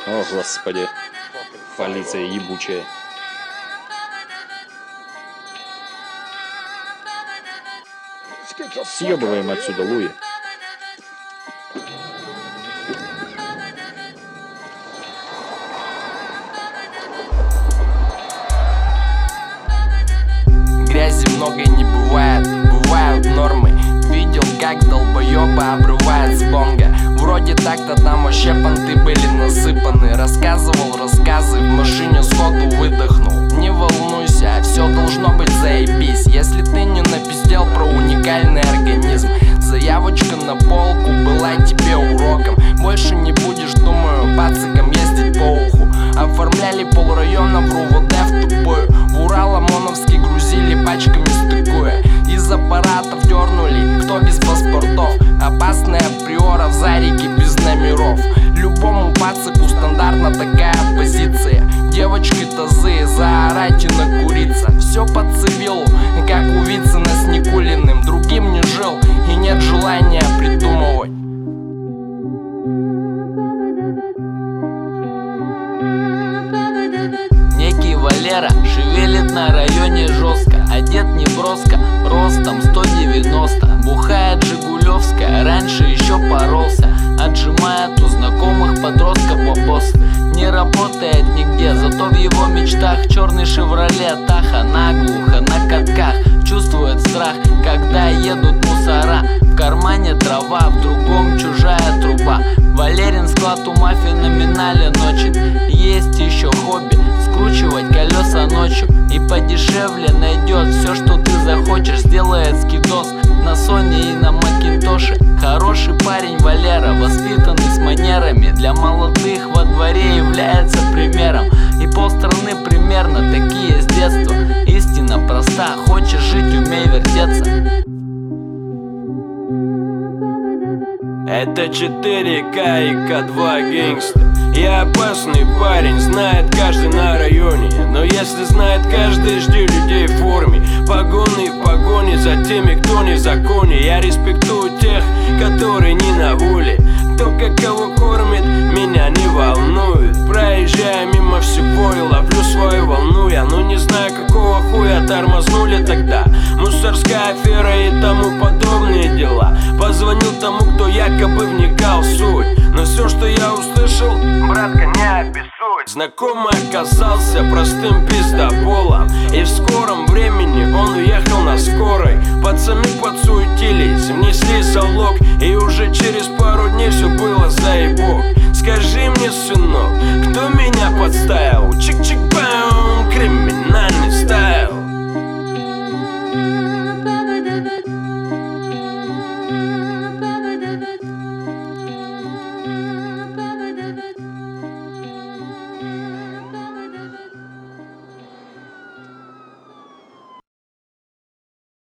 О, господи. Полиция ебучая. Съебываем отсюда, Луи. Грязи много не бывает, бывают нормы. Видел, как долбоёбы обрывают с бонга. Вроде так-то там вообще понты были насыпаны. Рассказывал рассказы, в машине сходу выдохнул. Не волнуйся, все должно быть заебись. Если ты не напиздел про уникальный организм, заявочка на полку была тебе уроком. Больше не будешь, думаю, пациком ездить по уху. Оформляли полрайона в РУВД в тупую. В Урал ОМОНовский грузили пачками стыкуя. Из аппаратов дернули, кто без паспортов. Опасная приора в Зарике без номеров. Любому пацику стандартна такая позиция. Девочки тазы, заорать и накуриться. Все по цивилу, как у Вицина с Никулиным. Другим не жил и нет желания придумывать. Некий Валера шевелит на районе жестко. Одет не броско, ростом 190. Бухает жигулевская, раньше еще поролся. Отжимает у знакомых подростков бабос. Не работает нигде, зато в его мечтах черный Шевроле Таха наглухо на катках. Чувствует страх, когда едут мусора. В кармане трава, в другом чужая труба. Валерин склад у мафии номинален очень. Есть еще хобби скручивать колеса ночью. И подешевле найдет все, что ты захочешь. Сделает скидос на Sony и на Макинтоше. Хороший парень Валера, воспитанный с манерами. Для молодых во дворе является примером. И полстраны примерно такие с детства. Истина проста, хочешь жить, умей вертеться. Это 4К и К2 гангста. Я опасный парень, знает каждый на районе. Но если знает каждый, жди людей в форме. Погоны в погоне за теми, кто не в законе. Я респектую тех, которые не на воле. Кто как кого кормит, меня не волнует. Проезжая мимо всего и ловлю свою волну. Я не знаю, какого хуя тормознули тогда. Мусорская афера и тому подобные дела. Позвонил тому, кто якобы вникал в суть. Но все, что я услышал, братка, не обессудь. Знакомый оказался простым пиздоболом. И в скором времени он уехал на скорой. Пацаны подсуетились, внесли залог. И уже через пару дней все было заебок. Скажи мне, сынок, кто меня подставил?